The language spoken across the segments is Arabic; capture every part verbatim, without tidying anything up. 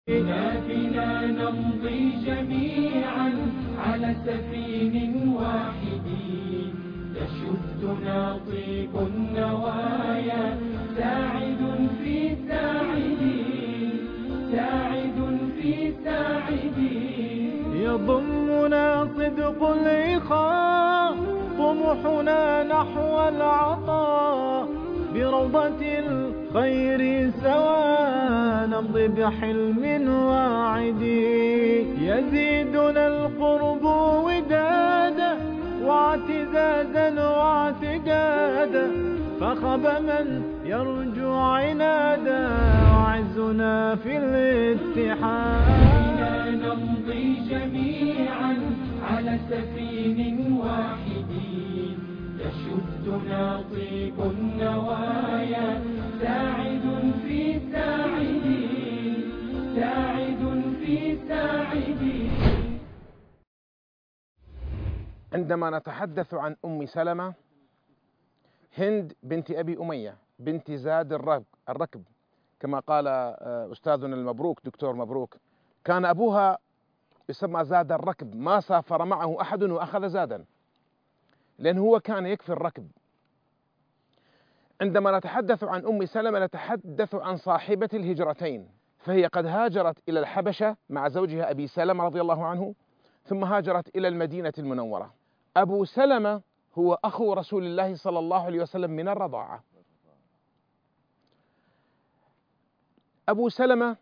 بنا نمضي جميعا على سفين واحد، يشدنا طيب النوايا، ساعد في ساعد، ساعد في ساعد. يضمنا صدق الإخاء، طموحنا نحو العطاء، بروضة الخير سوا نمضي بحلم واعد. يزيدنا القرب ودادا واعتزازا واعتقادا، فخب من يرجو عنادا، وعزنا في الاتحاد. بنا نمضي جميعا على سفين واحد، يشدنا طيب النوايا، ساعد في ساعد، ساعد في ساعد. عندما نتحدث عن أم سلمة هند بنت أبي أمية بنت زاد الركب، كما قال أستاذنا المبروك دكتور مبروك، كان أبوها يسمى زاد الركب، ما سافر معه أحد وأخذ زادا، لأنه هو كان يكفي الركب. عندما نتحدث عن أم سلمة نتحدث عن صاحبة الهجرتين، فهي قد هاجرت إلى الحبشة مع زوجها أبي سلمة رضي الله عنه، ثم هاجرت إلى المدينة المنورة. أبو سلمة هو أخو رسول الله صلى الله عليه وسلم من الرضاعة. أبو سلمة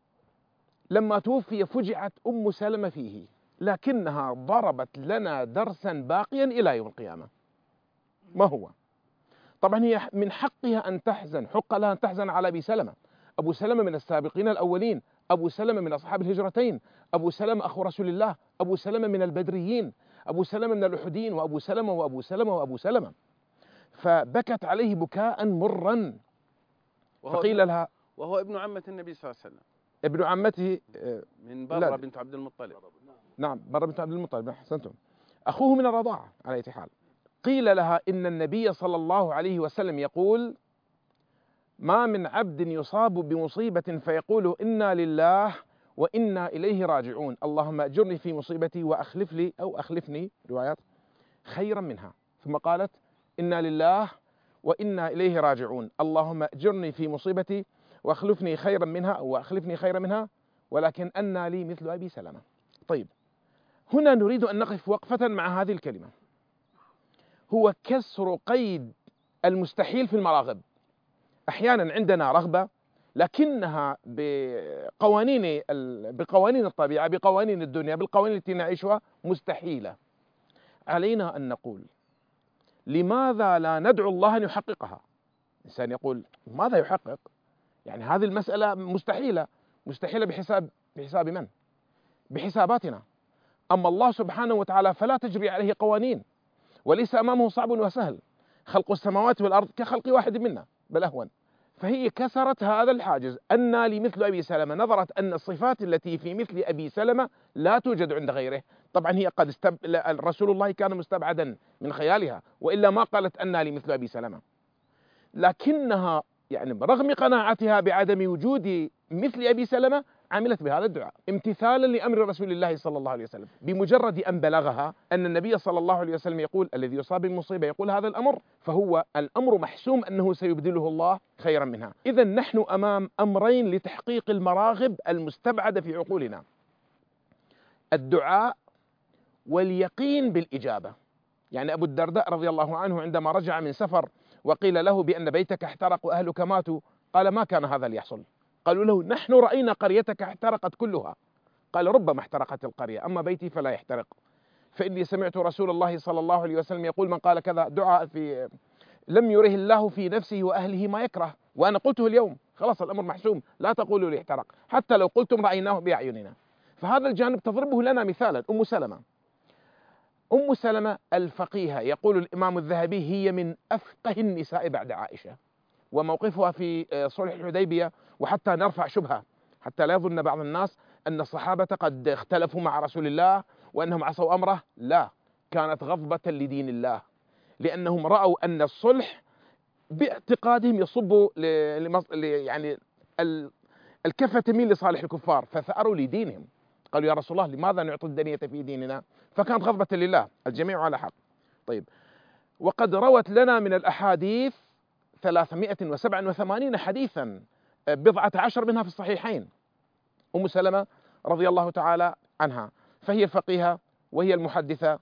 لما توفي فجعت أم سلمة فيه، لكنها ضربت لنا درسا باقيا إلى يوم القيامة. ما هو؟ طبعا هي من حقها أن تحزن، حق لها أن تحزن على أبي سلمة. أبو سلمة من السابقين الأولين، أبو سلمة من أصحاب الهجرتين، أبو سلمة أخو رسول الله، أبو سلمة من البدريين، أبو سلمة من الأحديين، وأبو سلمة وأبو سلمة وأبو سلمة. فبكت عليه بكاء مرا، فقيل لها، وهو ابن عمة النبي صلى الله عليه وسلم، ابن عمته من برة بنت عبد المطلب. نعم، برة بنت عبد المطلب، أحسنتم، أخوه من الرضاعة على أي حال. قيل لها إن النبي صلى الله عليه وسلم يقول: ما من عبد يصاب بمصيبة فيقول إنا لله وإنا إليه راجعون، اللهم أجرني في مصيبتي وأخلف لي أو أخلفني روايات خيرا منها. ثم قالت: إنا لله وإنا إليه راجعون، اللهم أجرني في مصيبتي وأخلفني خيرا منها أو وأخلفني خيرا منها، ولكن أنا لي مثل أبي سلمة. طيب، هنا نريد أن نقف وقفة مع هذه الكلمة. هو كسر قيد المستحيل في المراغب. أحيانا عندنا رغبة لكنها بقوانين بقوانين الطبيعة، بقوانين الدنيا، بالقوانين التي نعيشها مستحيلة. علينا أن نقول: لماذا لا ندعو الله أن يحققها؟ الإنسان يقول: ماذا يحقق؟ يعني هذه المسألة مستحيلة. مستحيلة بحساب بحساب من؟ بحساباتنا. أما الله سبحانه وتعالى فلا تجري عليه قوانين، وليس أمامه صعب وسهل. خلق السماوات والأرض كخلق واحد منا بل أهون. فهي كسرت هذا الحاجز، أن لي مثل أبي سلمة. نظرت أن الصفات التي في مثل أبي سلمة لا توجد عند غيره. طبعا هي قد استب... رسول الله كان مستبعدا من خيالها، وإلا ما قالت أن لي مثل أبي سلمة. لكنها يعني برغم قناعتها بعدم وجود مثل أبي سلمة عملت بهذا الدعاء امتثالا لأمر رسول الله صلى الله عليه وسلم. بمجرد أن بلغها أن النبي صلى الله عليه وسلم يقول: الذي يصاب بالمصيبة يقول هذا الأمر، فهو الأمر محسوم أنه سيبدله الله خيرا منها. إذا نحن أمام أمرين لتحقيق المراغب المستبعدة في عقولنا: الدعاء واليقين بالإجابة. يعني أبو الدرداء رضي الله عنه عندما رجع من سفر وقيل له بأن بيتك احترق وأهلك ماتوا، قال: ما كان هذا ليحصل. قالوا له: نحن رأينا قريتك احترقت كلها. قال: ربما احترقت القرية، أما بيتي فلا يحترق، فإني سمعت رسول الله صلى الله عليه وسلم يقول: من قال كذا دعاء في لم يره الله في نفسه وأهله ما يكره، وأنا قلته اليوم، خلاص الأمر محسوم، لا تقولوا لي احترق، حتى لو قلتم رأيناه بأعيننا. فهذا الجانب تضربه لنا مثالا أم سلمة. أم سلمة الفقيهة، يقول الإمام الذهبي: هي من أفقه النساء بعد عائشة. وموقفها في صلح الحديبية، وحتى نرفع شبهة حتى لا يظن بعض الناس أن الصحابة قد اختلفوا مع رسول الله وأنهم عصوا أمره، لا، كانت غضبة لدين الله، لأنهم رأوا أن الصلح باعتقادهم يصب ل... يعني الكفة تميل لصالح الكفار، فثأروا لدينهم، قالوا يا رسول الله لماذا نعطي الدنية في ديننا؟ فكانت غضبة لله، الجميع على حق. طيب، وقد روت لنا من الأحاديث ثلاثمائة وسبعة وثمانين حديثا، بضعة عشر منها في الصحيحين. أم سلمة رضي الله تعالى عنها، فهي الفقيهة وهي المحدثة.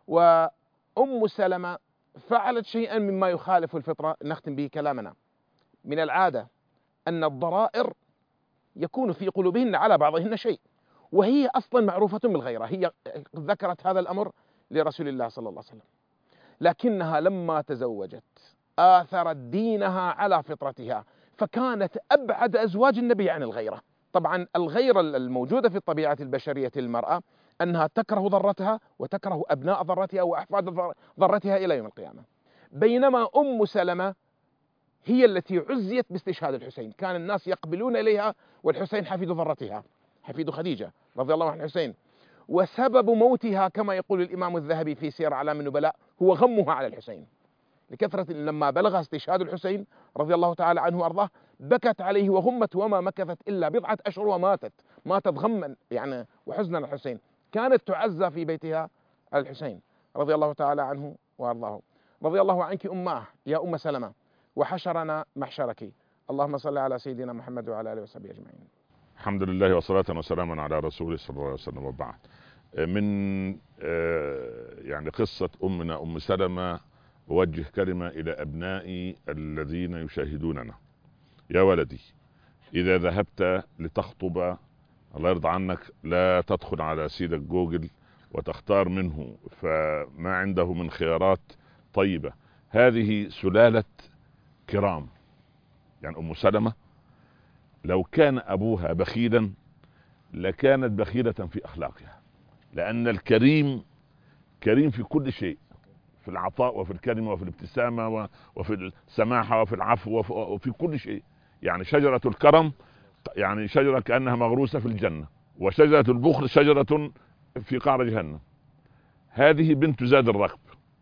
وأم سلمة فعلت شيئا مما يخالف الفطرة، نختم به كلامنا. من العادة أن الضرائر يكون في قلوبهن على بعضهن شيء، وهي أصلا معروفة بالغيرة، هي ذكرت هذا الأمر لرسول الله صلى الله عليه وسلم، لكنها لما تزوجت آثرت دينها على فطرتها، فكانت أبعد أزواج النبي عن الغيرة. طبعا الغيرة الموجودة في الطبيعة البشرية المرأة أنها تكره ضرتها وتكره أبناء ضرتها وأحفاد ضرتها إلى يوم القيامة، بينما أم سلمة هي التي عزيت باستشهاد الحسين، كان الناس يقبلون إليها والحسين حفيد ضرتها، حفيد خديجة رضي الله عن الحسين. وسبب موتها كما يقول الإمام الذهبي في سير أعلام النبلاء هو غمها على الحسين، لكثرة لما بلغ استشهاد الحسين رضي الله تعالى عنه وأرضاه بكت عليه وغمت، وما مكثت إلا بضعة أشهر وماتت، ماتت غما يعني وحزنا الحسين. كانت تعزى في بيتها على الحسين رضي الله تعالى عنه وأرضاه. رضي الله عنك أماه يا أم سلمة، وحشرنا محشرك. اللهم صل على سيدنا محمد وعلى آله وصحبه أجمعين. الحمد لله وصلاة وسلاما على رسوله صلى الله عليه وسلم، وبعد. من يعني قصة أمنا أم سلمة أوجه كلمة إلى أبنائي الذين يشاهدوننا. يا ولدي، إذا ذهبت لتخطب الله يرضى عنك لا تدخل على سيدك جوجل وتختار منه فما عنده من خيارات طيبة. هذه سلالة كرام، يعني أم سلمة لو كان أبوها بخيلا لكانت بخيلة في أخلاقها، لأن الكريم كريم في كل شيء، في العطاء وفي الكلمة وفي الابتسامة وفي السماحة وفي العفو وفي كل شيء. يعني شجرة الكرم يعني شجرة كأنها مغروسة في الجنة، وشجرة البخل شجرة في قعر جهنم. هذه بنت زاد الركب.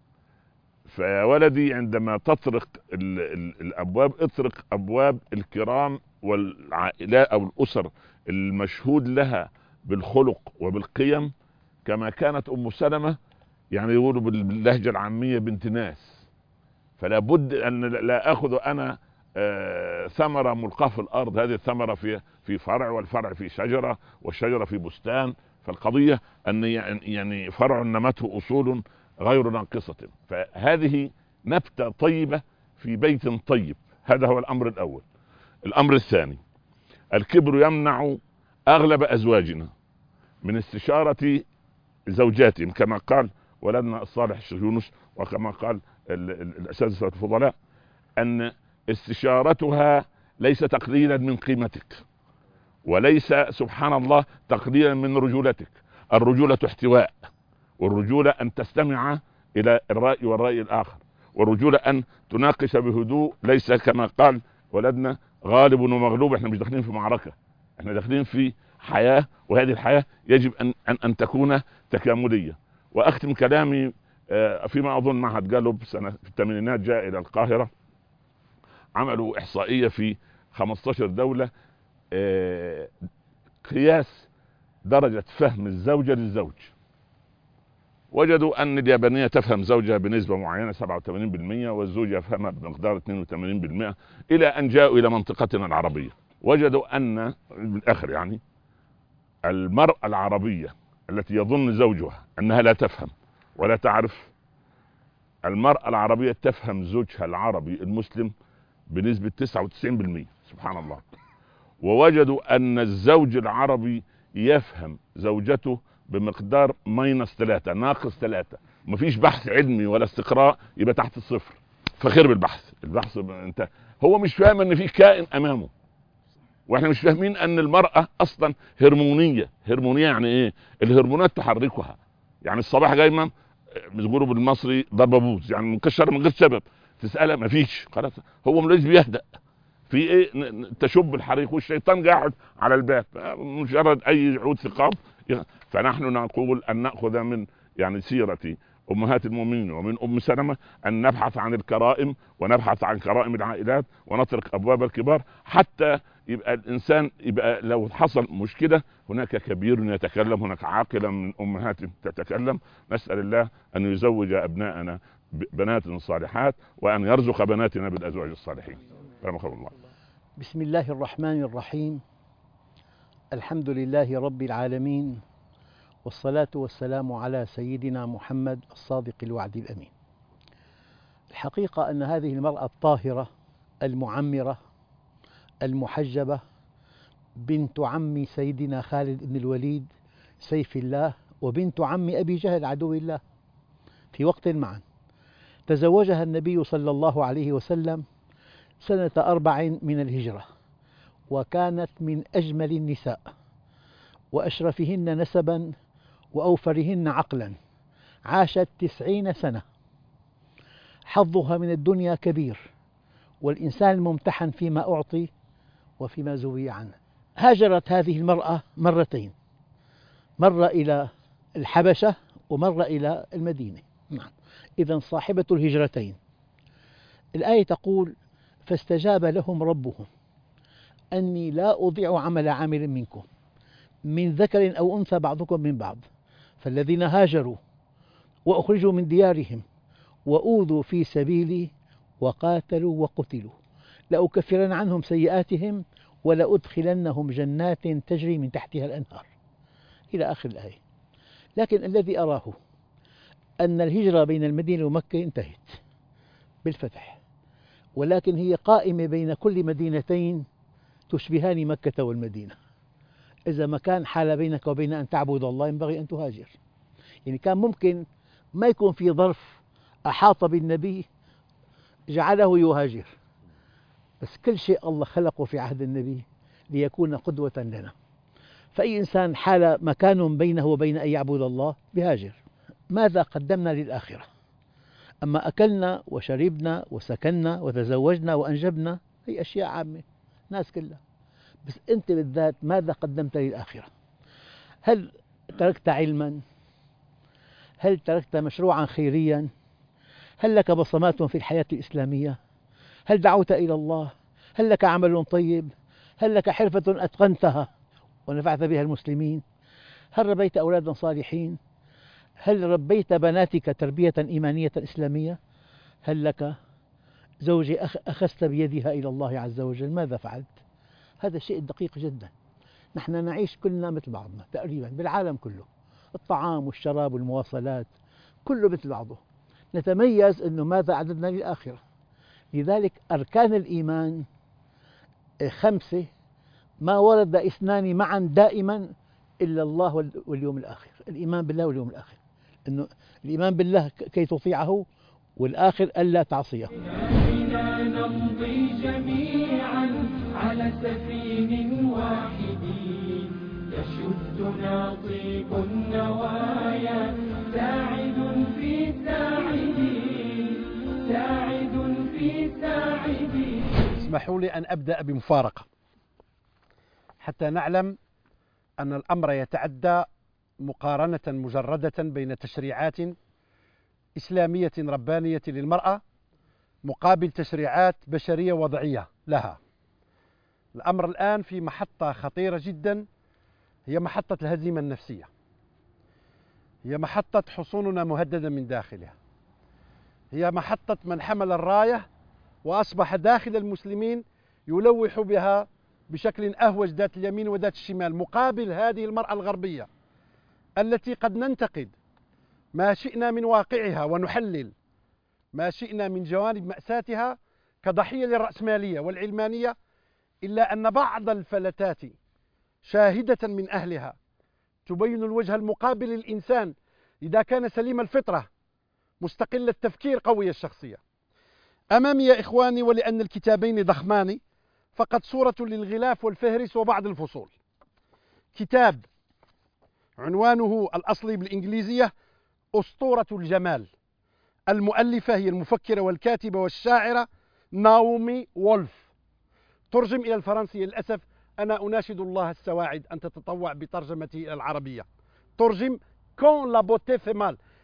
فيا ولدي عندما تطرق ال ال الأبواب اطرق أبواب الكرام والعائلات أو الأسر المشهود لها بالخلق وبالقيم، كما كانت أم سلمة يعني يقولوا باللهجة العامية بنت ناس. فلا بد أن لا أخذ أنا آه ثمرة ملقاة في الأرض، هذه الثمرة في في فرع، والفرع في شجرة، والشجرة في بستان. فالقضية أن يعني فرع نمته أصول غير ناقصة. فهذه نبتة طيبة في بيت طيب. هذا هو الأمر الأول. الأمر الثاني، الكبر يمنع أغلب أزواجنا من استشارة زوجاتهم، كما قال ولدنا الصالح الشيخ يونس، وكما قال الأساتذة الفضلاء، أن استشارتها ليس تقليلا من قيمتك، وليس سبحان الله تقليلا من رجولتك. الرجولة احتواء، والرجولة أن تستمع إلى الرأي والرأي الآخر، والرجولة أن تناقش بهدوء، ليس كما قال ولدنا غالب ومغلوب. احنا مش داخلين في معركة، احنا داخلين في حياة، وهذه الحياة يجب أن, أن, أن تكون تكاملية. وأختم كلامي فيما أظن معهد جالوب سنة في الثمانينات جاء إلى القاهرة، عملوا إحصائية في خمسة عشر دولة قياس درجة فهم الزوجة للزوج. وجدوا أن اليابانية تفهم زوجها بنسبة معينة سبعة وثمانين بالمئة، والزوج يفهمها بمقدار اثنين وثمانين بالمئة، إلى أن جاءوا إلى منطقتنا العربية. وجدوا أن بالآخر يعني المرأة العربية التي يظن زوجها أنها لا تفهم ولا تعرف، المرأة العربية تفهم زوجها العربي المسلم بنسبة تسعة وتسعين بالمئة، سبحان الله. ووجدوا أن الزوج العربي يفهم زوجته بمقدار ماينس ثلاثة، ناقص ثلاثة. مفيش بحث علمي ولا استقراء يبقى تحت الصفر. فخير بالبحث، البحث انت هو مش فاهم ان في كائن امامه، واحنا مش فاهمين ان المرأة اصلا هرمونية. هرمونية يعني ايه؟ الهرمونات تحركها. يعني الصباح جايما بيقولوا بالمصري ضربة بوز، يعني مكشر من غير سبب، تسألها مفيش، خلاص هو مليش بيهدأ في ايه، تشب الحريق والشيطان قاعد على الباب، مجرد اي عود ثقاب. فنحن نقول ان نأخذ من يعني سيرة امهات المؤمنين ومن ام سلمة ان نبحث عن الكرائم ونبحث عن كرائم العائلات ونطرق ابواب الكبار، حتى يبقى الانسان يبقى لو حصل مشكله هناك كبير يتكلم، هناك عاقله من امهات تتكلم. نسال الله ان يزوج ابناءنا بنات صالحات وان يرزق بناتنا بالازواج الصالحين. رحمكم الله. بسم الله الرحمن الرحيم. الحمد لله رب العالمين، والصلاة والسلام على سيدنا محمد الصادق الوعد الأمين. الحقيقة أن هذه المرأة الطاهرة المعمرة المحجبة بنت عم سيدنا خالد بن الوليد سيف الله وبنت عم أبي جهل عدو الله في وقت معا، تزوجها النبي صلى الله عليه وسلم سنة أربع من الهجرة، وكانت من أجمل النساء وأشرفهن نسبا وأوفرهن عقلا. عاشت تسعين سنة. حظها من الدنيا كبير، والإنسان ممتحن فيما أعطي وفيما زوي عنه. هاجرت هذه المرأة مرتين، مرة إلى الحبشة ومرة إلى المدينة. نعم، إذن صاحبة الهجرتين. الآية تقول: فاستجاب لهم ربهم أني لا أضيع عمل عامل منكم من ذكر أو أنثى بعضكم من بعض، فالذين هاجروا وأخرجوا من ديارهم وأوذوا في سبيلي وقاتلوا وقتلوا لأكفرن عنهم سيئاتهم ولأدخلنهم جنات تجري من تحتها الأنهار إلى آخر الآية. لكن الذي أراه أن الهجرة بين المدينة ومكة انتهت بالفتح، ولكن هي قائمة بين كل مدينتين تشبهان مكة والمدينة. إذا ما كان حال بينك وبين أن تعبد الله ينبغي أن تهاجر. يعني كان ممكن ما يكون في ظرف أحاط بالنبي جعله يهاجر، بس كل شيء الله خلقه في عهد النبي ليكون قدوة لنا. فأي إنسان حال مكان بينه وبين أن يعبد الله بهاجر. ماذا قدمنا للآخرة؟ أما أكلنا وشربنا وسكننا وتزوجنا وأنجبنا هي أشياء عامة الناس كلها، بس أنت بالذات ماذا قدمت للآخرة؟ هل تركت علما؟ هل تركت مشروعا خيريا؟ هل لك بصمات في الحياة الإسلامية؟ هل دعوت إلى الله؟ هل لك عمل طيب؟ هل لك حرفة أتقنتها ونفعت بها المسلمين؟ هل ربيت أولادا صالحين؟ هل ربيت بناتك تربية إيمانية إسلامية؟ هل لك زوجة أخذت بيدها إلى الله عز وجل؟ ماذا فعلت؟ هذا شيء دقيق جدا. نحن نعيش كلنا مثل بعضنا تقريبا بالعالم كله، الطعام والشراب والمواصلات كله مثل بعضه. نتميز أنه ماذا أعددنا للآخرة. لذلك أركان الإيمان خمسة، ما ورد اثنان معا دائما إلا الله واليوم الآخر. الإيمان بالله واليوم الآخر، أنه الإيمان بالله كي تطيعه، والآخر ألا تعصيه. بنا نمضي جميعا على سفين واحد يشدنا طيب النوايا ساعد في ساعدي ساعد في ساعدي. اسمحوا لي أن أبدأ بمفارقة حتى نعلم أن الأمر يتعدى مقارنة مجردة بين تشريعات إسلامية ربانية للمرأة مقابل تشريعات بشرية وضعية لها. الأمر الآن في محطة خطيرة جدا، هي محطة الهزيمة النفسية، هي محطة حصوننا مهددة من داخلها، هي محطة من حمل الراية وأصبح داخل المسلمين يلوح بها بشكل أهوج ذات اليمين وذات الشمال، مقابل هذه المرأة الغربية التي قد ننتقد ما شئنا من واقعها ونحلل ما شئنا من جوانب مأساتها كضحية للرأسمالية والعلمانية، إلا أن بعض الفلتات شاهدة من أهلها تبين الوجه المقابل للإنسان إذا كان سليم الفطرة مستقل التفكير قوي الشخصية. أمامي يا إخواني، ولأن الكتابين ضخمان، فقط صورة للغلاف والفهرس وبعض الفصول. كتاب عنوانه الأصلي بالإنجليزية أسطورة الجمال، المؤلفة هي المفكرة والكاتبة والشاعرة ناومي وولف، ترجم إلى الفرنسية. للأسف أنا أناشد الله السواعد أن تتطوع بترجمته إلى العربية. ترجم كون لا بوتي في مال،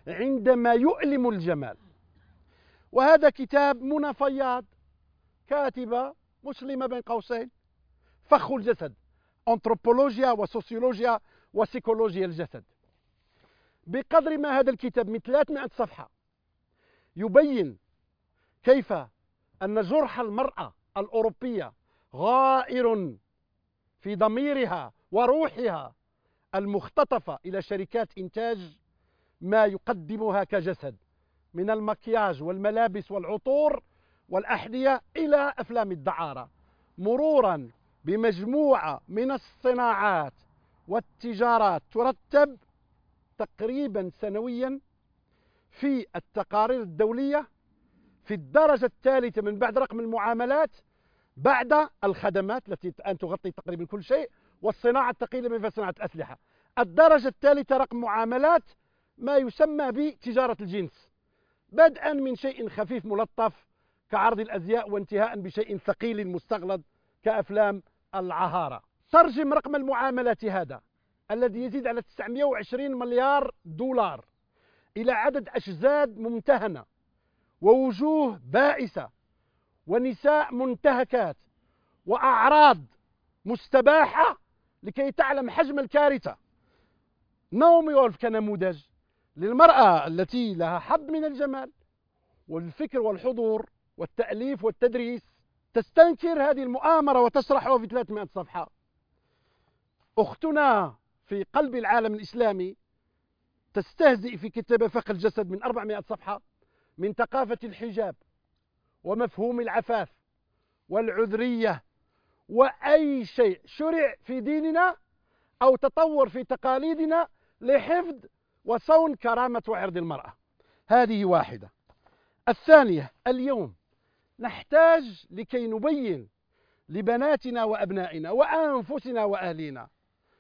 عندما يؤلم الجمال. وهذا كتاب منى فياض، كاتبة مسلمة بين قوسين، فخ الجسد، أنثروبولوجيا وسوسيولوجيا وسيكولوجيا الجسد. بقدر ما هذا الكتاب من ثلاثمائة صفحة يبين كيف أن جرح المرأة الأوروبية غائر في ضميرها وروحها المختطفة إلى شركات إنتاج ما يقدمها كجسد، من المكياج والملابس والعطور والأحذية إلى أفلام الدعارة، مرورا بمجموعة من الصناعات والتجارات ترتب تقريبا سنويا في التقارير الدولية في الدرجة الثالثة من بعد رقم المعاملات، بعد الخدمات التي الآن تغطي تقريبا كل شيء، والصناعة الثقيلة من صناعة الأسلحة. الدرجة الثالثة رقم معاملات ما يسمى بتجارة الجنس، بدءا من شيء خفيف ملطف كعرض الأزياء، وانتهاء بشيء ثقيل مستغلظ كأفلام العهارة. ترجم رقم المعاملات هذا الذي يزيد على تسعمائة وعشرين مليار دولار إلى عدد أجساد ممتهنة ووجوه بائسة ونساء منتهكات وأعراض مستباحة لكي تعلم حجم الكارثة. ناومي وولف كنموذج للمرأة التي لها حظ من الجمال والفكر والحضور والتأليف والتدريس تستنكر هذه المؤامرة وتشرحها في ثلاثمائة صفحة. أختنا في قلب العالم الإسلامي تستهزئ في كتاب فقه الجسد من أربعمائة صفحة من ثقافة الحجاب ومفهوم العفاف والعذرية وأي شيء شرع في ديننا أو تطور في تقاليدنا لحفظ وصون كرامة وعرض المرأة. هذه واحدة. الثانية، اليوم نحتاج لكي نبين لبناتنا وأبنائنا وأنفسنا وأهلينا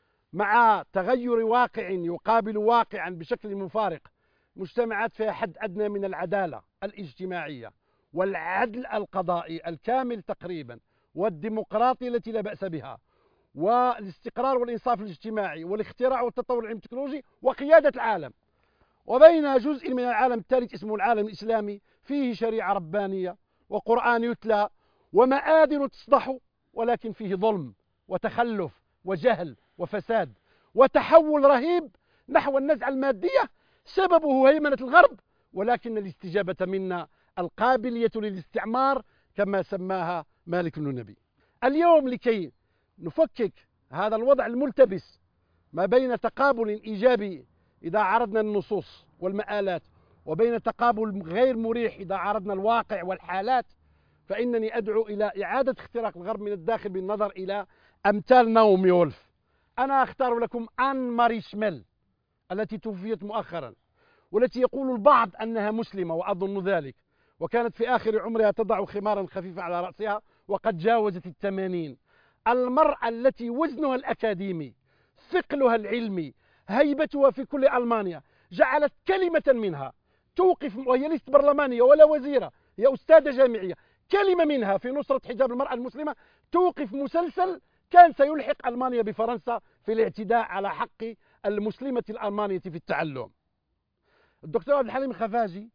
مع تغير واقع يقابل واقعا بشكل مفارق، مجتمعات فيها حد أدنى من العدالة الاجتماعية والعدل القضائي الكامل تقريبا، والديمقراطية التي لا بأس بها، والاستقرار والإنصاف الاجتماعي والاختراع والتطور العلمي التكنولوجي وقيادة العالم، وبين جزء من العالم الثالث اسمه العالم الإسلامي فيه شريعة ربانية وقرآن يتلى ومآذن تصدح، ولكن فيه ظلم وتخلف وجهل وفساد وتحول رهيب نحو النزعة المادية سببه هيمنة الغرب، ولكن الاستجابة منا القابلية للاستعمار كما سماها مالك بن نبي. اليوم لكي نفكك هذا الوضع الملتبس ما بين تقابل إيجابي إذا عرضنا النصوص والمآلات وبين تقابل غير مريح إذا عرضنا الواقع والحالات، فإنني أدعو إلى إعادة اختراق الغرب من الداخل بالنظر إلى أمثال ناومي وولف. أنا أختار لكم آن ماري شميل التي توفيت مؤخرا، والتي يقول البعض أنها مسلمة وأظن ذلك، وكانت في آخر عمرها تضع خمارا خفيفا على رأسها وقد جاوزت الثمانين. المرأة التي وزنها الأكاديمي، ثقلها العلمي، هيبتها في كل ألمانيا، جعلت كلمة منها توقف، وهي ليست برلمانية ولا وزيرة، هي أستاذة جامعية، كلمة منها في نصرة حجاب المرأة المسلمة توقف مسلسل كان سيلحق ألمانيا بفرنسا في الاعتداء على حق المسلمة الألمانية في التعلم. الدكتور عبد الحليم الخفاجي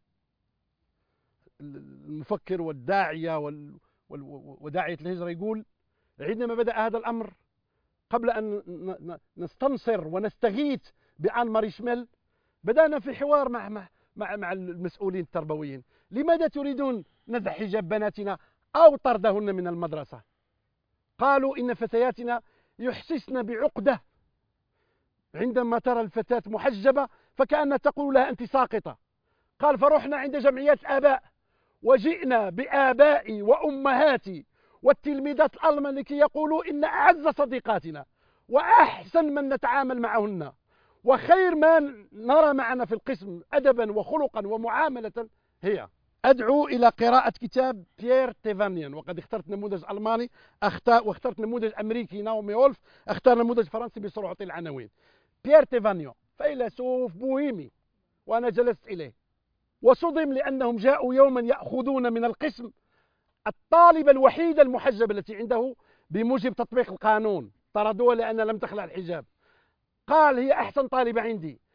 المفكر والداعية وداعية الهجرة يقول عندما بدأ هذا الأمر قبل أن نستنصر ونستغيث بآن ماري شميل بدأنا في حوار مع مع مع, مع المسؤولين التربويين، لماذا تريدون نزع حجاب بناتنا أو طردهن من المدرسة؟ قالوا إن فتياتنا يحسسن بعقدة عندما ترى الفتاة محجبة فكأنها تقول لها أنت ساقطة. قال فرحنا عند جمعيات الآباء وجئنا بآبائي وأمهاتي والتلميذات الألمان لكي يقولوا إن أعز صديقاتنا وأحسن من نتعامل معهن وخير ما نرى معنا في القسم أدبا وخلقا ومعاملة هي. أدعو إلى قراءة كتاب بيير تيفانيان، وقد اخترت نموذج ألماني واخترت نموذج أمريكي ناومي وولف، اختار نموذج فرنسي بسرعة العناوين. بيير تيفانيان فيلسوف بوهيمي، وأنا جلست إليه وصدم لأنهم جاءوا يوما يأخذون من القسم الطالبة الوحيدة المحجبة التي عنده بموجب تطبيق القانون، طردوها لأنها لم تخلع الحجاب. قال هي أحسن طالبة عندي،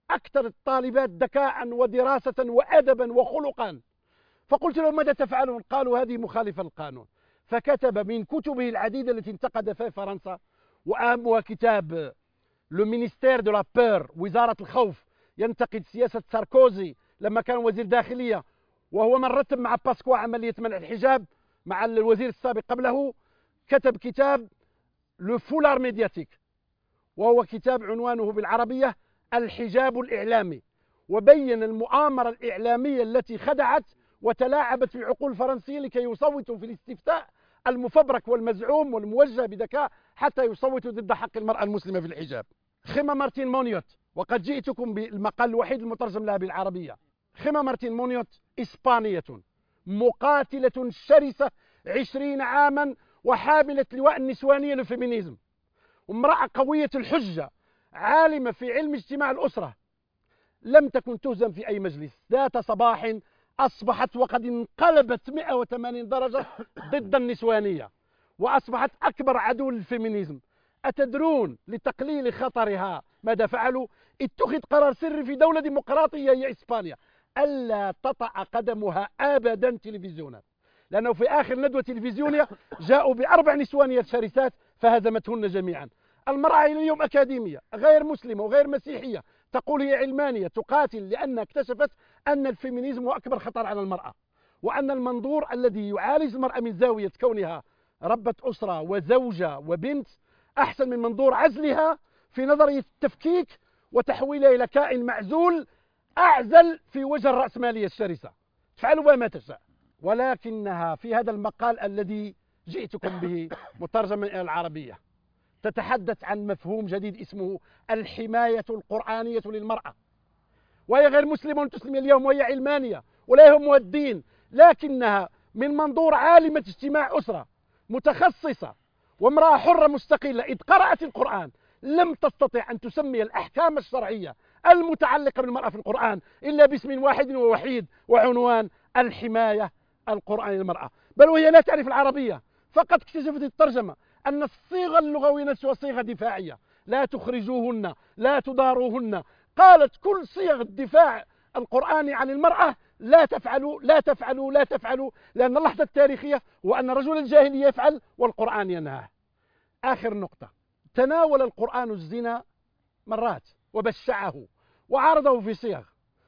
أكثر الطالبات ذكاء ودراسة وأدبا وخلقا. فقلت لهم ماذا تفعلون؟ قالوا هذه مخالفة للقانون. فكتب من كتبه العديدة التي انتقد فيها فرنسا، وأهمها كتاب لو مينيستير دو لا بور، وزارة الخوف، ينتقد سياسة ساركوزي لما كان وزير داخلية، وهو من رتب مع باسكوا عملية منع الحجاب مع الوزير السابق قبله. كتب كتاب لو فولار ميدياتيك، وهو كتاب عنوانه بالعربية الحجاب الإعلامي، وبين المؤامرة الإعلامية التي خدعت وتلاعبت في عقول الفرنسيين لكي يصوتوا في الاستفتاء المفبرك والمزعوم والموجه بذكاء حتى يصوتوا ضد حق المرأة المسلمة في الحجاب. خيمة مارتين مونيوت، وقد جئتكم بالمقال الوحيد المترجم لها بالعربية. خيمة مارتين مونيوت إسبانية مقاتلة شرسة عشرين عاما، وحاملة لواء النسوانية للفيمينيزم، امرأة قوية الحجة، عالمة في علم اجتماع الأسرة، لم تكن تهزم في أي مجلس. ذات صباح أصبحت وقد انقلبت مئة وثمانين درجة ضد النسوانية، وأصبحت أكبر عدو للفيمينيزم. أتدرون لتقليل خطرها ماذا فعلوا؟ اتخذ قرار سري في دولة ديمقراطية هي إسبانيا ألا تطأ قدمها أبدا تلفزيونات، لأنه في آخر ندوة تلفزيونية جاءوا بأربع نسوانيات شرسات فهزمتهن جميعا. المرأة إلى اليوم أكاديمية غير مسلمة وغير مسيحية، تقول هي علمانية، تقاتل لأنها اكتشفت أن الفيمينيزم هو أكبر خطر على المرأة، وأن المنظور الذي يعالج المرأة من زاوية كونها ربة أسرة وزوجة وبنت أحسن من منظور عزلها في نظرية التفكيك وتحويلها إلى كائن معزول أعزل في وجه الرأسمالية الشرسة، تفعل بها ما تشاء. ولكنها في هذا المقال الذي جئتكم به مترجما إلى العربية تتحدث عن مفهوم جديد اسمه الحماية القرآنية للمرأة، وهي غير مسلمة تسلم اليوم، وهي علمانية ولا يهمها الدين، لكنها من منظور عالمة اجتماع أسرة متخصصة وامرأة حرة مستقلة، إذ قرأت القرآن لم تستطع أن تسمي الأحكام الشرعية المتعلقة بالمرأة في القرآن إلا باسم واحد ووحيد، وعنوان الحماية القرآنية للمرأة. بل وهي لا تعرف العربية، فقد اكتشفت الترجمة أن الصيغة اللغوية نفسها صيغة دفاعية، لا تخرجوهن، لا تضاروهن. قالت كل صيغ الدفاع القرآني عن المرأة لا تفعلوا لا تفعلوا لا تفعلوا، لأن اللحظة التاريخية هو أن الرجل الجاهلي يفعل والقرآن ينهاه. آخر نقطة، تناول القرآن الزنا مرات وبشعه وعرضه في صيغ،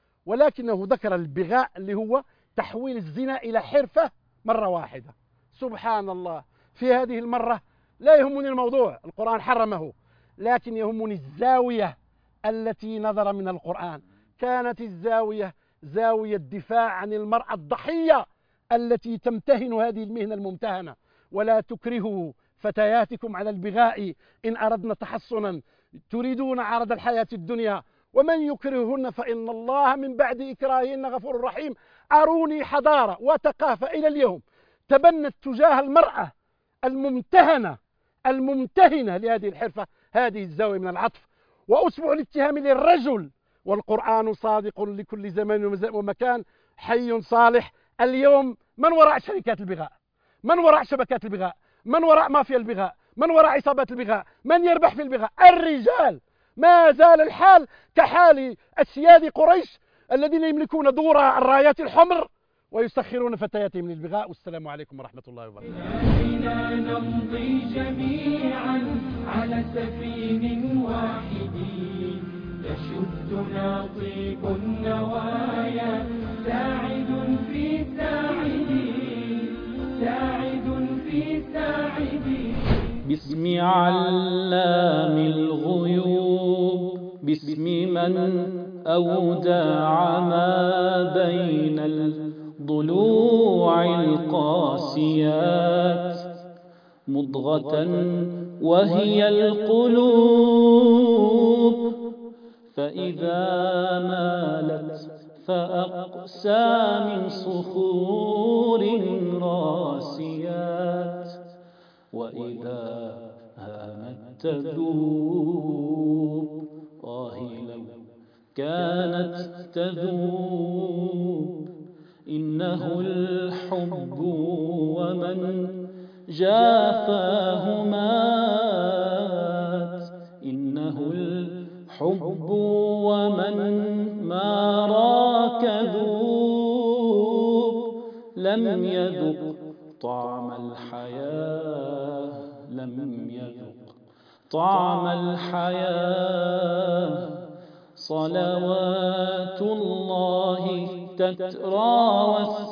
ولكنه ذكر البغاء اللي هو تحويل الزنا إلى حرفة مرة واحدة. سبحان الله، في هذه المرة لا يهمني الموضوع، القرآن حرمه، لكن يهمني الزاوية التي نظر من القرآن. كانت الزاوية زاوية الدفاع عن المرأة الضحية التي تمتهن هذه المهنة الممتهنة. ولا تكرهوا فتياتكم على البغاء إن أردنا تحصنا تريدون عرض الحياة الدنيا، ومن يكرههن فإن الله من بعد إكراههن غفور رحيم. أروني حضارة وثقافة إلى اليوم تبنت تجاه المرأة الممتهنة الممتهنة لهذه الحرفة هذه الزاوية من العطف. وأسبوع الاتهام للرجل، والقرآن صادق لكل زمان ومكان، حي صالح. اليوم من وراء شركات البغاء؟ من وراء شبكات البغاء؟ من وراء مافيا البغاء؟ من وراء عصابات البغاء؟ من يربح في البغاء؟ الرجال. ما زال الحال كحال أسياد قريش الذين يملكون دور الرايات الحمر ويسخرون فتياتهم للبغاء. والسلام عليكم ورحمة الله وبركاته. بنا نمضي جميعا على سفين واحد يشدنا طيب النوايا، ساعد في ساعد ساعد في ساعد. باسم علام الغيوب، باسم من أودع ما بين الضلوع القاسيات، مضغة وهي القلوب، فإذا مالت فأقسى من صخور راسيات، وإذا هامت تذوب آه لو كانت تذوب. إنه الحب ومن جافاه مات، إنه الحب حب ومن ما راك ذوب لم يذق طعم الحياة لم يذق طعم الحياة صلوات الله تترى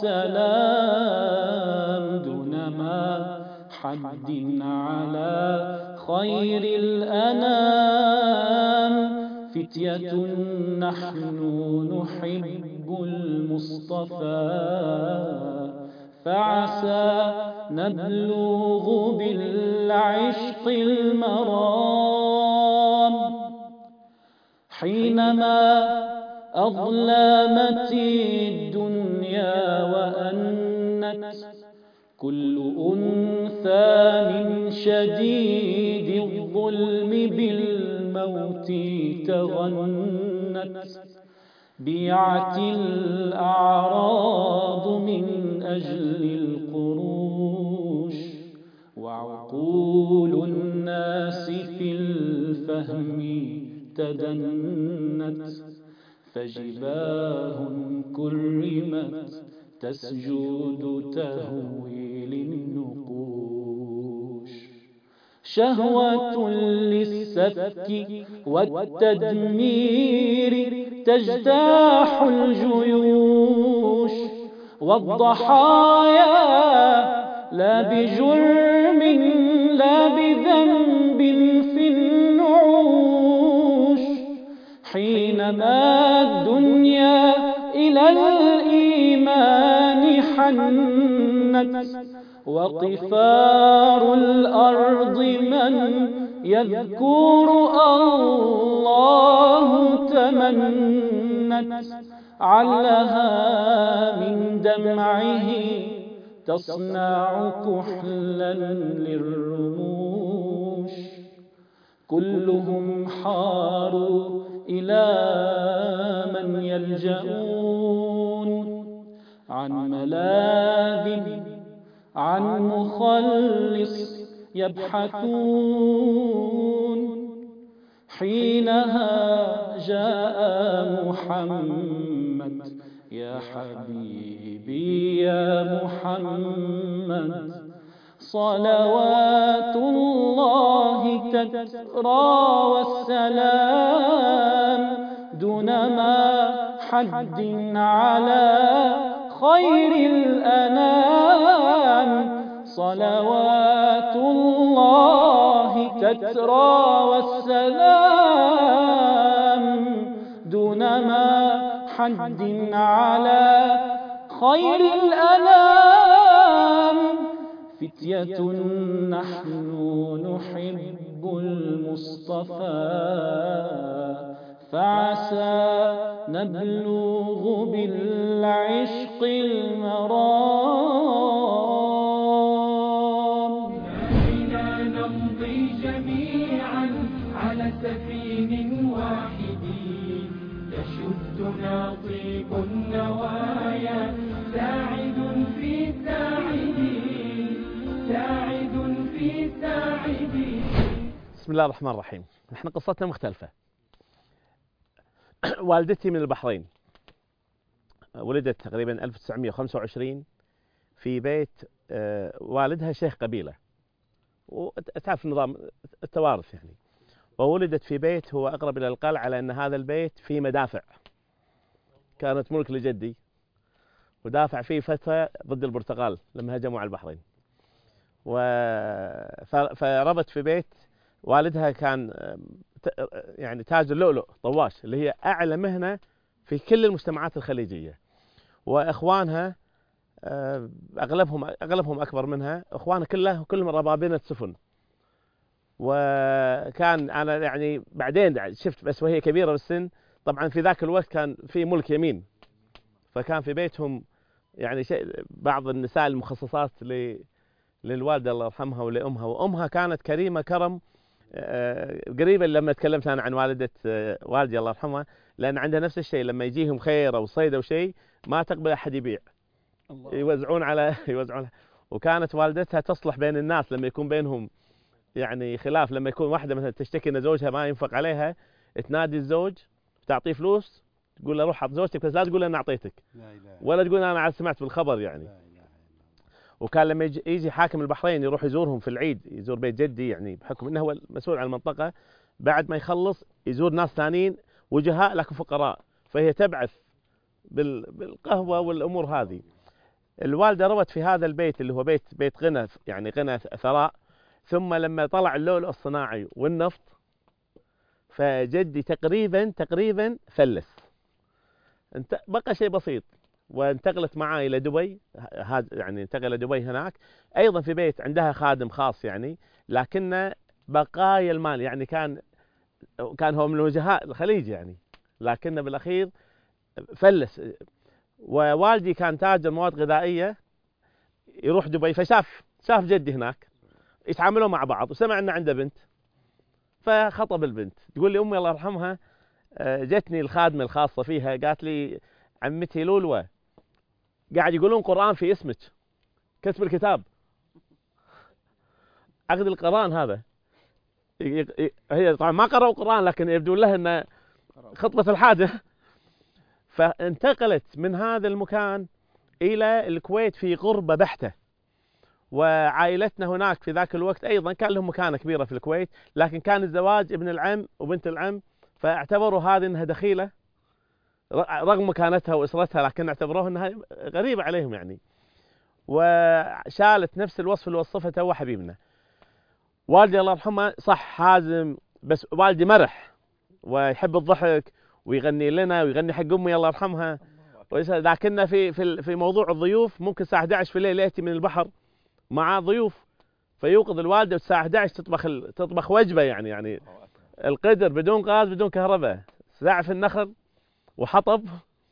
والسلام دون ما حد على خير الأنام فتية نحن نحب المصطفى فعسى نبلغ بالعشق المرام حينما أظلمت الدنيا وأنت كل أنثى من شديد الظلم بالموت تغنت بيعت الأعراض من أجل القروش وعقول الناس في الفهم تدنت فجباه كرمت تسجد تهوي للنقوش شهوة للسفك والتدمير تجتاح الجيوش والضحايا لا بجرم لا بذنب في النعوش حينما الدنيا إلى الإيمان حنت وقفار الأرض من يذكر الله تمنت علها من دمعه تصنع كحلا للرموش كلهم حاروا إلى من يلجؤون عن ملاذ عن مخلص يبحثون حينها جاء محمد يا حبيبي يا محمد صلوات الله تترى والسلام دون ما حد على خير الأنام صلوات الله تترى والسلام دون ما حد على خير الأنام فتية نحن نحب المصطفى فعسى نبلغ بالعشق المرام بنا نمضي جميعا على سفين واحد يشدنا طيب النوايا ساعد في ساعد ساعد في ساعد. بسم الله الرحمن الرحيم. نحن قصتنا مختلفة. والدتي من البحرين، ولدت تقريبا ألف وتسعمئة وخمسة وعشرين في بيت والدها شيخ قبيلة، وتعرف نظام التوارث يعني، وولدت في بيت هو أقرب إلى القلعة لأن هذا البيت فيه مدافع كانت ملك لجدي، ودافع فيه فترة ضد البرتغال لما هجموا على البحرين. فربت في بيت والدها كان يعني تاج اللؤلؤ طواش، اللي هي أعلى مهنة في كل المجتمعات الخليجية، وإخوانها أغلبهم أغلبهم أكبر منها، إخوانها كلهم كلهم ربابنة سفن. وكان أنا يعني بعدين شفت بس وهي كبيرة بالسن، طبعا في ذاك الوقت كان في ملك يمين، فكان في بيتهم يعني شيء بعض النساء المخصصات للوالدة الله يرحمها ولأمها، وأمها كانت كريمة كرم. قريبا لما تكلمت أنا عن والدة والدي الله يرحمها، لأن عندها نفس الشيء، لما يجيهم خير أو صيد أو شيء ما تقبل أحد يبيع، يوزعون على يوزعون. وكانت والدتها تصلح بين الناس لما يكون بينهم يعني خلاف، لما يكون واحدة مثلا تشتكي أن زوجها ما ينفق عليها، تنادي الزوج تعطيه فلوس تقول له روح حط زوجتك، بس لا تقول له انا اعطيتك ولا تقول انا سمعت بالخبر يعني. وكان لما يجي, يجي حاكم البحرين يروح يزورهم في العيد، يزور بيت جدي يعني بحكم انه هو المسؤول عن المنطقه، بعد ما يخلص يزور ناس ثانيين وجهاء لكن فقراء، فهي تبعث بالقهوه والامور هذه. الوالده روت في هذا البيت اللي هو بيت بيت غنى يعني غنى ثراء، ثم لما طلع اللؤلؤ الصناعي والنفط فجدي تقريبا تقريبا فلس. انت بقى شيء بسيط وانتقلت معاه الى دبي، هذا يعني انتقل دبي هناك ايضا في بيت عندها خادم خاص يعني، لكن بقايا المال يعني كان كان هو من وجهاء الخليج يعني، لكنه بالاخير فلس. ووالدي كان تاجر مواد غذائيه يروح دبي، فشاف شاف جدي هناك يتعاملوا مع بعض وسمع انه عنده بنت فخطب البنت. تقول لي امي الله يرحمها جتني الخادمه الخاصه فيها قالت لي عمتي لولوه قاعد يقولون قرآن في اسمك، كتب الكتاب عقد القرآن هذا. هي طبعا ما قرأوا القرآن لكن يبدو له انه خطبة الحاجة. فانتقلت من هذا المكان الى الكويت في غربة بحتة، وعائلتنا هناك في ذاك الوقت ايضا كان لهم مكانة كبيرة في الكويت، لكن كان الزواج ابن العم وبنت العم، فاعتبروا هذه انها دخيلة رغم مكانتها واسرتها، لكن اعتبروها انها غريبة عليهم يعني. وشالت نفس الوصف اللي وصفته هو حبيبنا. والدي الله يرحمه صح حازم، بس والدي مرح ويحب الضحك ويغني لنا ويغني حق امي الله يرحمها، لكن في في في موضوع الضيوف ممكن الساعة إحدى عشر في الليل ياتي من البحر مع ضيوف فيوقظ الوالده والساعة إحدى عشر تطبخ تطبخ وجبه يعني يعني القدر بدون غاز بدون كهرباء، ساعة في النخل وحطب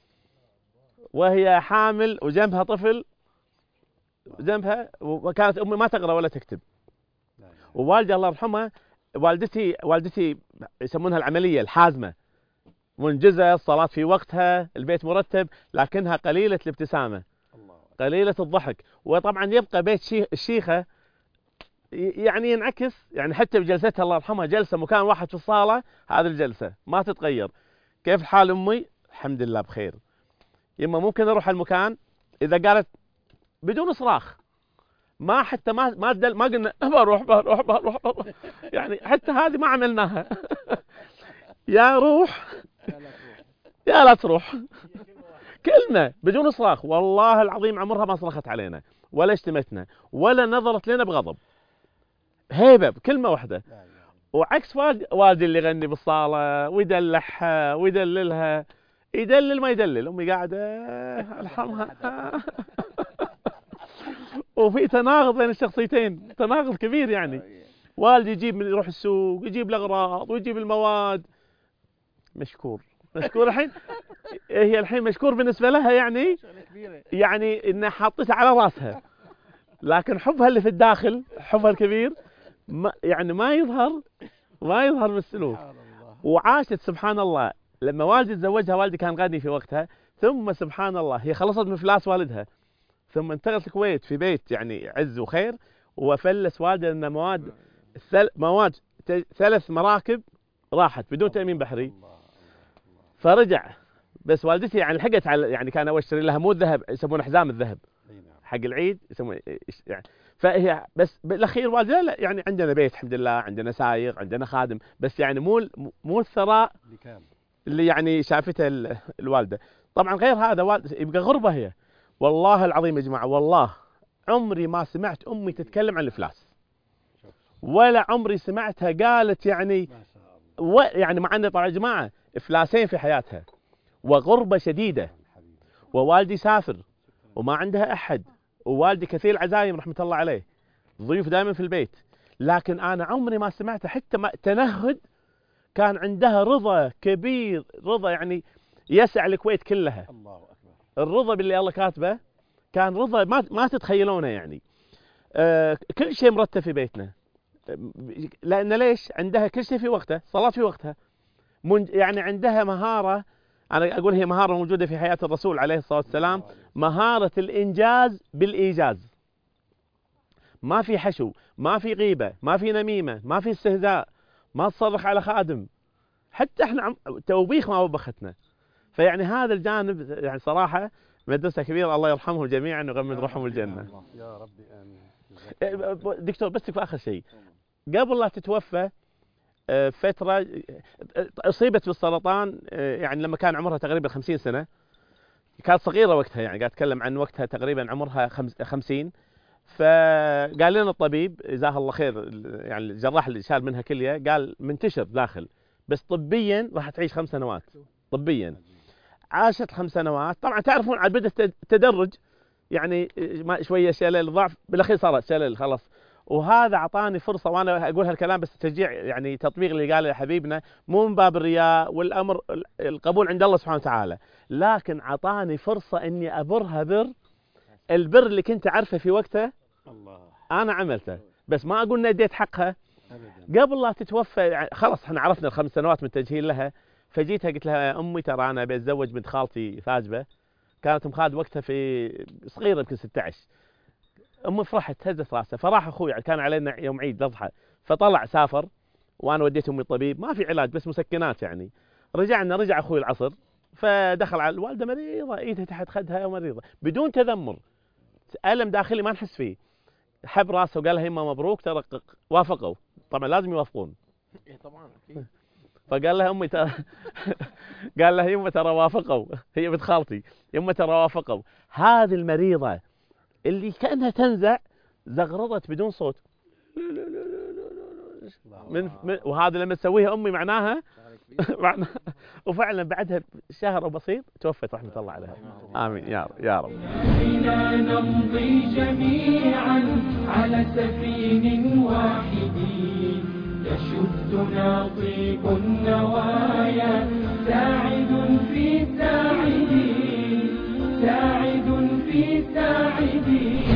وهي حامل وجنبها طفل جنبها، وكانت امي ما تقرا ولا تكتب. ووالدي الله يرحمها والدتي والدتي يسمونها العمليه الحازمه، منجزه، الصلاه في وقتها، البيت مرتب، لكنها قليله الابتسامه قليله الضحك. وطبعا يبقى بيت الشيخه يعني ينعكس يعني حتى بجلستها الله يرحمها جلسه مكان واحد في الصاله، هذه الجلسه ما تتغير. كيف حال امي؟ الحمد لله بخير. يما ممكن اروح المكان اذا قالت بدون صراخ ما حتى ما ما دل ما قلنا بروح بروح بروح بروح يعني حتى هذه ما عملناها. يا روح يا لا تروح، كلمة بدون صراخ. والله العظيم عمرها ما صرخت علينا ولا اشتمتنا ولا نظرت لنا بغضب، هيبة بكلمة واحدة. وعكس والدي والدي اللي يغني بالصالة ويدلعها ويدللها، يدلل ما يدلل، امي قاعده ارحمها. وفي تناقض بين الشخصيتين، تناقض كبير يعني. والدي يجيب من يروح السوق يجيب الاغراض ويجيب المواد، مشكور مشكور الحين هي الحين مشكور بالنسبه لها يعني يعني انها حاطتها على راسها، لكن حبها اللي في الداخل حبها الكبير ما يعني ما يظهر ما يظهر بالسلوك. وعاشت سبحان الله لما والدي تزوجها، والدي كان غني في وقتها، ثم سبحان الله هي خلصت من افلاس والدها ثم انتقلت الكويت في بيت يعني عز وخير، وفلس والدها ان مواد مواد ثلاث مراكب راحت بدون تأمين بحري. فرجع بس والدتي يعني لحقت على يعني كان اول اشتري لها مو الذهب يسمونه حزام الذهب حق العيد يسمونه يعني. فهي بس بالاخير والدها لا يعني عندنا بيت الحمد لله، عندنا سايق، عندنا خادم، بس يعني مو مو الثراء اللي يعني شافته الوالده. طبعا غير هذا والد يبقى غربه هي. والله العظيم يا جماعه والله عمري ما سمعت امي تتكلم عن الافلاس، ولا عمري سمعتها قالت يعني و يعني مع ان طبعا يا جماعه افلاسين في حياتها وغربه شديده، ووالدي سافر وما عندها احد، ووالدي كثير العزايم رحمه الله عليه، ضيوف دائما في البيت، لكن انا عمري ما سمعتها حتى ما تنهد. كان عندها رضا كبير، رضا يعني يسع الكويت كلها. الله اكبر. الرضا باللي الله كاتبه كان رضا ما ما تتخيلونه يعني. آه كل شيء مرتب في بيتنا، لان ليش؟ عندها كل شيء في وقته، صلاة في وقتها، يعني عندها مهارة. أنا أقول هي مهارة موجودة في حياة الرسول عليه الصلاة والسلام، مهارة الإنجاز بالإيجاز. ما في حشو، ما في غيبة، ما في نميمة، ما في استهزاء، ما تصرخ على خادم، حتى احنا عم... توبيخ ما وبختنا. فيعني هذا الجانب يعني صراحه مدرسه كبيره، الله يرحمهم جميعا ويغمد روحهم الجنه. يا ربي امين. دكتور بس في اخر شيء، قبل لا تتوفى فتره اصيبت بالسرطان، يعني لما كان عمرها تقريبا خمسين سنه، كانت صغيره وقتها، يعني قاعد اتكلم عن وقتها تقريبا عمرها خمسين. فقال لنا الطبيب جزاه الله خير، يعني الجراح اللي شال منها كليه، قال منتشر داخل، بس طبيا راح تعيش خمس سنوات. طبيا عاشت خمس سنوات. طبعا تعرفون عاد بدأت التدرج، يعني شويه شلل ضعف، بالاخير صارت شلل خلاص. وهذا اعطاني فرصه، وانا اقول هالكلام بس تشجيع، يعني تطبيق اللي قاله حبيبنا، مو من باب الرياء والامر القبول عند الله سبحانه وتعالى، لكن اعطاني فرصه اني ابرها بر البر اللي كنت اعرفه في وقته. الله. انا عملته، بس ما اقول اني اديت حقها أبداً. قبل لا تتوفى يعني خلاص احنا عرفنا الخمس سنوات من التجهيل لها. فجيتها قلت لها يا امي ترى انا بتزوج بنت خالتي ثاجبه، كانت مخاد وقتها في صغيره يمكن ستة عشر. امي فرحت هزت راسها. فراح اخوي، كان علينا يوم عيد الاضحى، فطلع سافر وانا وديت امي الطبيب، ما في علاج بس مسكنات يعني. رجعنا رجع اخوي العصر، فدخل على الوالده مريضه، ايدها تحت خدها مريضه بدون تذمر، الم داخلي ما نحس فيه. حب راسه وقال لها يما مبروك ترى وافقوا. طبعا لازم يوافقون. ايه طبعا اكيد. فقال لها امي ترى قال لها يما ترى وافقوا، هي بنت خالتي، يما ترى وافقوا. هذه المريضه اللي كانها تنزع زغرضت بدون صوت من, من وهذا لما تسويها امي معناها معناها. وفعلا بعدها شهر او بسيط توفت رحمه الله عليها. امين يا رب يا رب. بنا نمضي جميعا على سفين واحد، يشدنا طيب النوايا، ساعد في ساعد، ساعد في ساعد.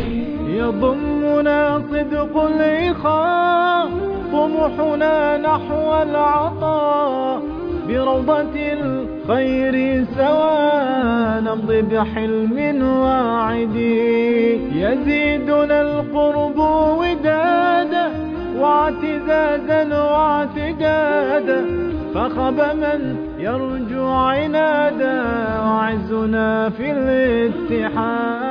يضمنا صدق الإخاء، طموحنا نحو العطاء، بروضة الخير سوا نمضي بحلم واعد. يزيدنا القرب ودادا واعتزازا واعتقادا، فخب من يرجو عنادا، وعزنا في الاتحاد.